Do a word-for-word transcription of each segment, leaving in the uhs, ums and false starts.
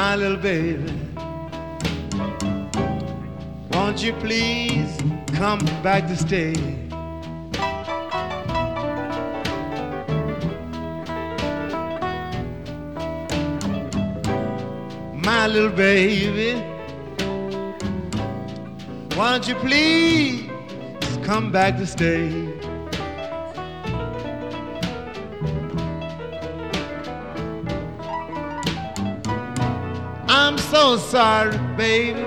My little baby, won't you please come back to stay? My little baby, won't you please come back to stay? I'm so sorry, baby,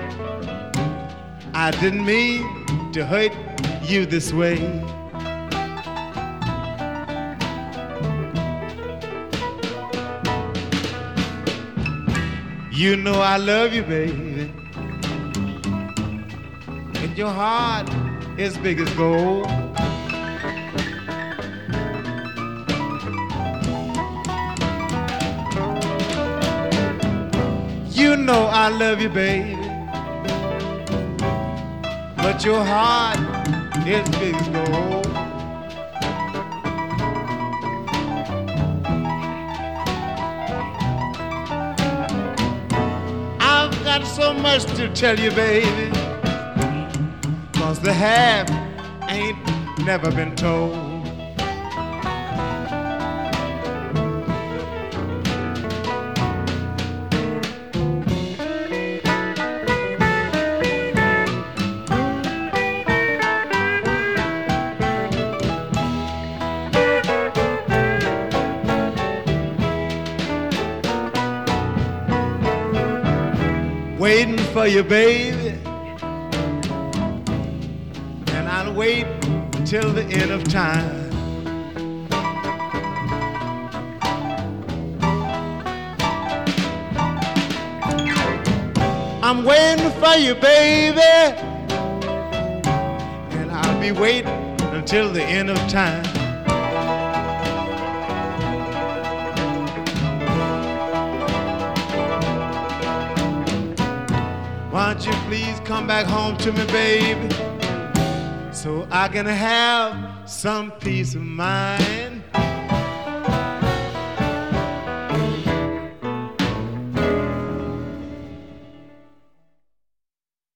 I didn't mean to hurt you this way. You know I love you, baby, and your heart is big as gold. You know I love you, baby, but your heart is big as gold. I've got so much to tell you, baby, 'cause the half ain't never been told. Waiting for you, baby, and I'll wait till the end of time. I'm waiting for you, baby, and I'll be waiting until the end of time. Won't you please come back home to me, baby, so I can have some peace of mind?